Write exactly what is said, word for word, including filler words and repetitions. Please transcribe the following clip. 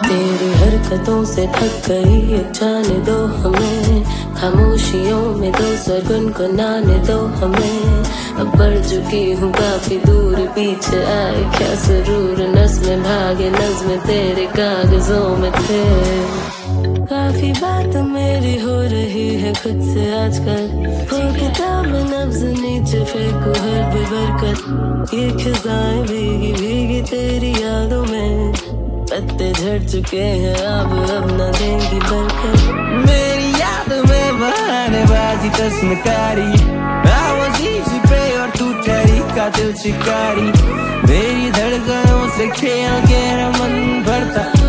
तेरी हरकतों से थक गई, अब जाने दो हमें। खामोशियों में दो स्वर गुनगुनाने दो हमें। अब बढ़ चुकी हूँ काफी दूर, पीछे आए क्या जरूर। नज़्में भागे नज़्में तेरे कागजों में थे। काफी बात मेरी हो रही है खुद से आजकल। हो किताब में नब्ज नीचे फेंकू हर बेबरकत। ये खिजाएं भीगी भीगी तेरी यादों में। पत्ते झड़ चुके हैं अब अब न देंगी बरकत। मेरी याद में बहानेबाजी तस्मकारी। आवाज़ इसी पे और तू ठहरी कातिल शिकारी। मेरी धड़कनों से खेल के मन भरता